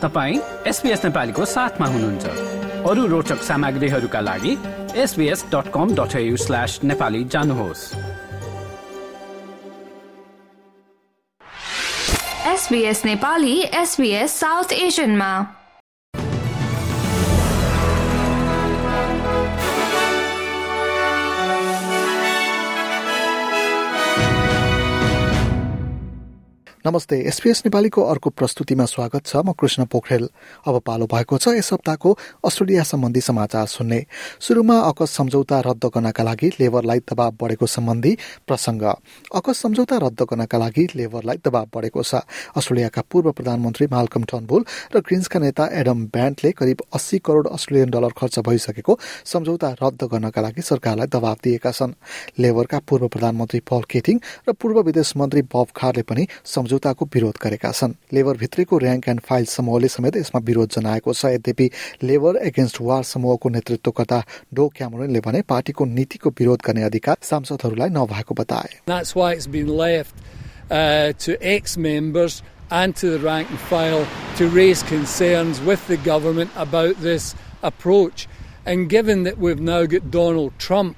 तपाईं SBS नेपालीको साथमा हुनुहुन्छ। अरू रोचक सामग्रीहरूका लागि sbs.com.au/nepali जानुहोस्। SBS नेपाली SBS साउथ एशियनमा। नमस्ते, SBS नेपालीको अर्को प्रस्तुतिमा स्वागत छ। म कृष्ण पोखरेल। अब पालो भएको छ यस हप्ताको अस्ट्रेलिया सम्बन्धी समाचार सुन्ने। सुरुमा अकस सम्झौता रद्द गर्नका लागि लेबरलाई दबाव बढेको सम्बन्धी प्रसंग। अकस सम्झौता रद्द गर्नका लागि लेबरलाई दबाव बढेको छ। अस्ट्रेलियाका पूर्व प्रधानमन्त्री माल्कम टर्नबुल र ग्रीन्सका नेता एडम ब्यान्टले करिब 80 करोड अस्ट्रेलियन डलर खर्च भइसकेको सम्झौता रद्द गर्नका लागि सरकारलाई दबाव दिएका छन्। लेबरका पूर्व प्रधानमन्त्री पल केटिङ र पूर्व विदेश मन्त्री बब खारले पनि सम्झौताको विरोध गरेका छन्। लेबर भित्रको र्याङ्क एन्ड फाइल समूहले समेत यसमा विरोध जनाएको छ। यद्यपि लेबर एगेन्स्ट वार समूहको नेतृत्वकर्ता डो क्यामरोनले भने पार्टीको नीतिको विरोध गर्ने अधिकार सांसदहरूलाई नभएको बताए। That's why it's been left to ex-members and to the rank and file to raise concerns with the government about this approach. And given that we've now got Donald Trump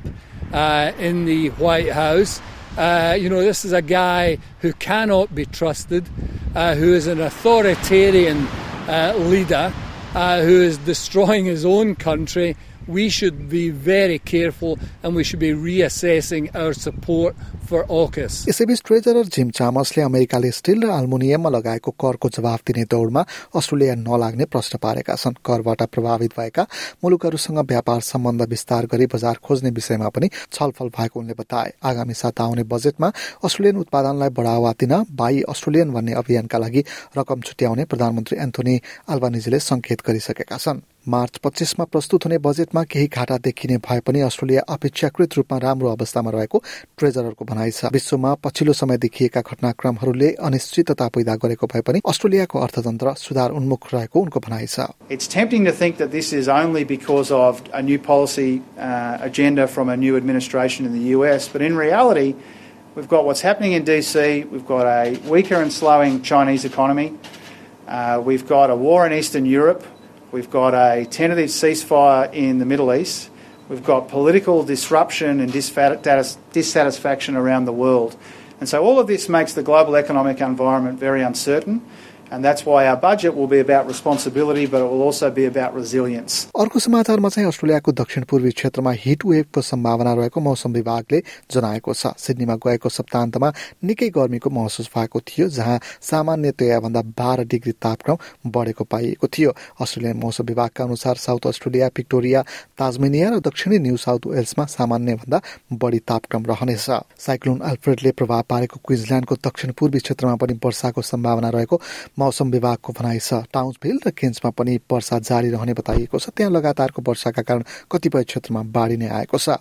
in the White House, this is a guy who cannot be trusted, who is an authoritarian leader, who is destroying his own country. We should be very careful and we should be reassessing our support for AUKUS. यसैबीच treasurer Jim चामर्सले अमेरिकाले still र एल्युमिनियममा लगाएको करको जवाफ दिने दौडमा Australia नलाग्ने प्रश्न पारेका छन्। करबाट प्रभावित भएका मुलुकहरूसँग व्यापार सम्बन्ध विस्तार गरी बजार खोज्ने विषयमा पनि छलफल भएको उनले बताए। आगामी साता आउने बजेटमा अस्ट्रेलियन उत्पादनलाई बढ़ावा दिन बाई अस्ट्रेलियन भन्ने अभियानका लागि रकम छुट्याउने प्रधानमन्त्री एन्थोनी अल्बानिजीले संकेत गरिसकेका छन्। मार्च 25 मा प्रस्तुत हुने बजेटमा केही घाटा देखिने भए पनि अस्ट्रेलिया अपेक्षाकृत रूपमा राम्रो अवस्थामा रहेको ट्रेजररको भनाइ छ। विश्वमा पछिल्लो समय देखिएका घटनाक्रमहरूले अनिश्चितता पैदा गरेको भए पनि अस्ट्रेलियाको अर्थतन्त्र सुधार उन्मुख रहेको उनको भनाइ छ। It's tempting to think that this is only because of a new policy agenda from a new administration in the US, but in reality we've got what's happening in DC, we've got a weaker and slowing Chinese economy, we've got a war in Eastern Europe, we've got a tentative ceasefire in the Middle East. We've got political disruption and dissatisfaction around the world. And so all of this makes the global economic environment very uncertain. And that's why our budget will be about responsibility, but it will also be about resilience. अर्को समाचारमा चाहिँ अस्ट्रेलियाको दक्षिण पूर्वी क्षेत्रमा hit वेभको सम्भावना रहेको मौसम विभागले जनाएको छ। सिडनीमा गएको सप्ताहन्तमा निकै गर्मीको महसुस भएको थियो, जहाँ सामान्यतया भन्दा 12 डिग्री तापक्रम बढेको पाइएको थियो। अस्ट्रेलियन मौसम विभागका अनुसार साउथ अस्ट्रेलिया, विक्टोरिया, ताजमेनिया र दक्षिणी न्यू साउथ वेल्समा सामान्य भन्दा बढी तापक्रम रहनेछ। साइक्लोन अल्फ्रेडले प्रभाव पारेको क्वीन्सल्यान्डको दक्षिण पूर्वी क्षेत्रमा पनि वर्षाको सम्भावना रहेको मौसम विभागको भनाइ छ। टाउन्सभिल र केन्समा पनि वर्षा जारी रहने बताइएको छ। त्यहाँ लगातारको वर्षाका कारण कतिपय क्षेत्रमा बाढी नै आएको छ।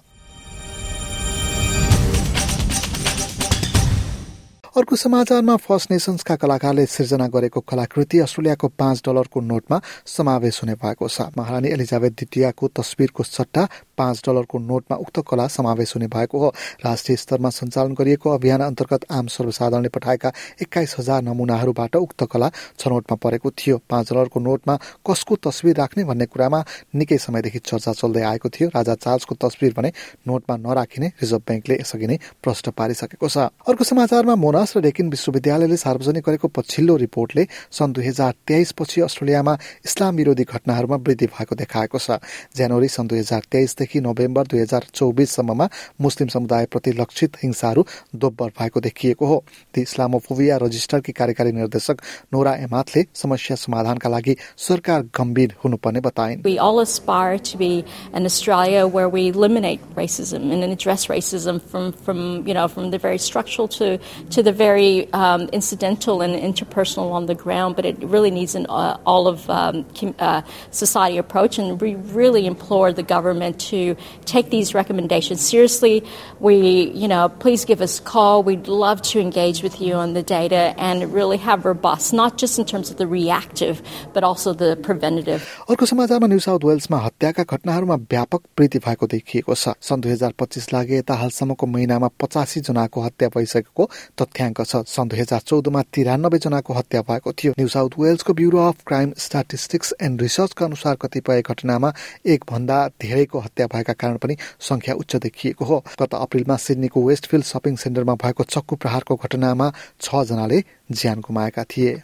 अर्को समाचारमा फर्स्ट नेशन्सका कलाकारले सिर्जना गरेको कलाकृति अस्ट्रेलियाको $5 नोटमा समावेश हुने भएको छ। महारानी एलिजाबेथ द्वितीयको तस्बिरको सट्टा $5 नोटमा उक्त कला समावेश हुने भएको हो। राष्ट्रिय स्तरमा सञ्चालन गरिएको अभियान अन्तर्गत आम सर्वसाधारणले पठाएका 21,000 नमुनाहरूबाट उक्त कला छनौटमा परेको थियो। $5 नोटमा कसको तस्बिर राख्ने भन्ने कुरामा निकै समयदेखि चर्चा चल्दै आएको थियो। राजा चार्ल्सको तस्बिर भने नोटमा नराखिने रिजर्भ ब्याङ्कले यसअघि नै प्रश्न पारिसकेको छ। अर्को समाचारमा मोनास र डेकिन विश्वविद्यालयले सार्वजनिक गरेको पछिल्लो रिपोर्टले सन् 2023 पछि अस्ट्रेलियामा इस्लाम विरोधी घटनाहरूमा वृद्धि भएको देखाएको छ। जनवरी सन् 2023 देखि नोभेम्बर 2024 सम्ममा मुस्लिम समुदायप्रति लक्षित हिंसाहरू दोब्बर भएको देखिएको हो। द इस्लामोफोबिया रजिस्टरकी कार्यकारी निर्देशक नोरा एमाथले समस्या समाधानका लागि सरकार गम्भीर हुनुपर्ने बताइन्। We all aspire to be an Australia where we eliminate racism and address racism from the very structural to the very incidental and interpersonal on the ground, but it really needs an all of society approach, and we really implore the government to take these recommendations seriously. Please give us a call. We'd love to engage with you on the data and really have robust, not just in terms of the reactive, but also the preventative. अर्को समाचारमा new south वेल्समा हत्याका घटनाहरूमा व्यापक वृद्धि भएको देखिएको छ। सन् 2025 लागि यता हालसम्मको महिनामा 85 जनाको हत्या भइसकेको तथ्याङ्क छ। सन् 2014 मा 93 जनाको हत्या भएको थियो। न्यू साउथ वेल्सको bureau of crime statistics and रिसर्चका अनुसार कतिपय घटनामा एक भन्दा धेरैको हत्या भएका कारण पनि संख्या उच्च देखिएको हो। गत अप्रिलमा सिडनीको वेस्टफिल्ड शपिङ सेन्टरमा भएको चक्कु प्रहारको घटनामा 6 जनाले ज्यान गुमाएका थिए।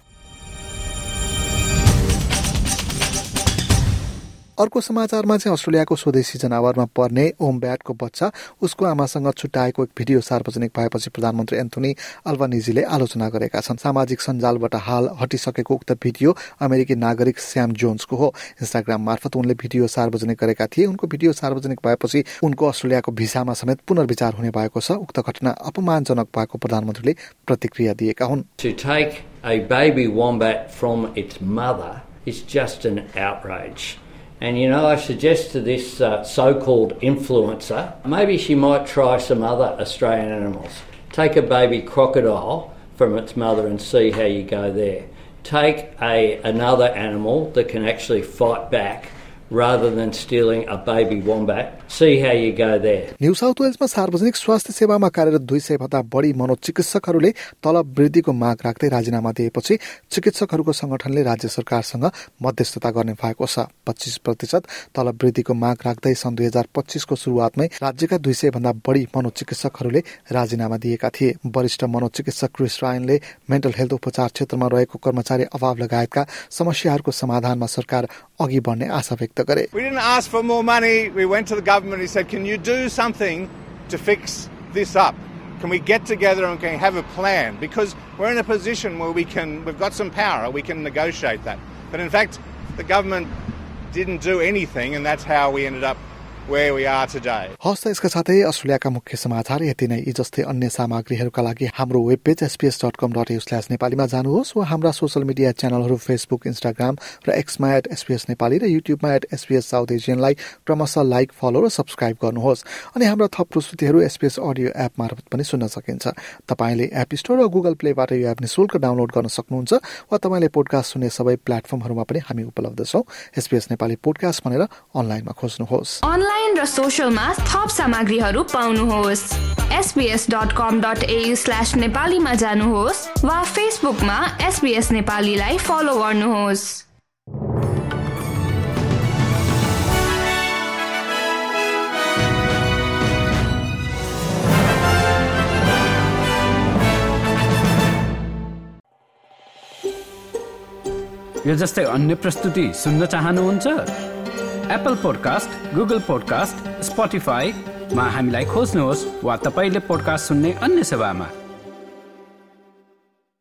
अर्को समाचारमा चाहिँ अस्ट्रेलियाको स्वदेशी जनावरमा पर्ने ओम्ब्याटको बच्चा उसको आमासँग छुट्याएको एक भिडियो सार्वजनिक भएपछि प्रधानमन्त्री एन्थोनी अल्बानिजीले आलोचना गरेका छन्। सामाजिक सञ्जालबाट हाल हटिसकेको उक्त भिडियो अमेरिकी नागरिक स्याम जोन्सको हो। इन्स्टाग्राम मार्फत उनले भिडियो सार्वजनिक गरेका थिए। उनको भिडियो सार्वजनिक भएपछि उनको अस्ट्रेलियाको भिसामा समेत पुनर्विचार हुने भएको छ। उक्त घटना अपमानजनक भएको प्रधानमन्त्रीले प्रतिक्रिया दिएका हुन्। To take a baby wombat from its mother is just an outrage. And, I suggest to this so-called influencer, maybe she might try some other Australian animals. Take a baby crocodile from its mother and see how you go there. Take another animal that can actually fight back rather than stealing a baby wombat. See how you go there. New south वेल्समा सार्वजनिक स्वास्थ्य सेवामा कार्यरत 200 भन्दा बढी मनोचिकित्सकहरूले तलब वृद्धिको माग राख्दै राजीनामा दिएपछि चिकित्सकहरूको संगठनले राज्य सरकारसँग मध्यस्थता गर्ने भएको छ। 25% तलब वृद्धिको माग राख्दै सन् 2025 को सुरुवातमै राज्यका 200 भन्दा बढी मनोचिकित्सकहरूले राजीनामा दिएका थिए। वरिष्ठ मनोचिकित्सक क्रिस रायनले मेन्टल हेल्थ उपचार क्षेत्रमा रहेको कर्मचारी अभाव लगायतका समस्याहरूको समाधानमा सरकार अघि बढ्ने आशा व्यक्त गरे। We didn't ask for more money. We went to the government and he said, can you do something to fix this up? Can we get together and can have a plan? Because we're in a position where we've got some power, we can negotiate that. But in fact, the government didn't do anything and that's how we ended up where we are today. हस्त यसका साथै अस्ट्रेलियाका मुख्य समाचार यति नै। यी जस्तै अन्य सामग्रीहरूका लागि हाम्रो वेब पेज sbs.com.au/नेपालीमा जानुहोस् वा हाम्रा सोशल मिडिया च्यानलहरू फेसबुक, इन्स्टाग्राम र एक्समा @SBS नेपाली र युट्युबमा @SBS साउथ एशियनलाई क्रमशः लाइक, फलो र सब्स्क्राइब गर्नुहोस्। अनि हाम्रा थप प्रस्तुतिहरू SBS अडियो एप मार्फत पनि सुन्न सकिन्छ। तपाईले एप स्टोर र गुगल प्लेबाट यो एप निशुल्क डाउनलोड गर्न सक्नुहुन्छ वा तपाईले पोडकास्ट सुन्ने सबै प्लेटफर्महरूमा पनि हामी उपलब्ध छौं। SBS नेपाली पोडकास्ट भनेर अनलाइनमा खोज्नुहोस्। अनलाइन र सोशलमा थप सामग्रीहरू पाउनुहोस्। sbs.com.au/नेपालीमा जानुहोस् वा फेसबुकमा SBS नेपालीलाई फलो गर्नुहोस्। यो जस्तै अन्य प्रस्तुति सुन्न चाहनुहुन्छ? एप्पल पोडकास्ट, गुगल पोडकास्ट, स्पोटिफाईमा हामीलाई खोज्नुहोस् वा तपाईले पोडकास्ट सुन्ने अन्य सेवामा।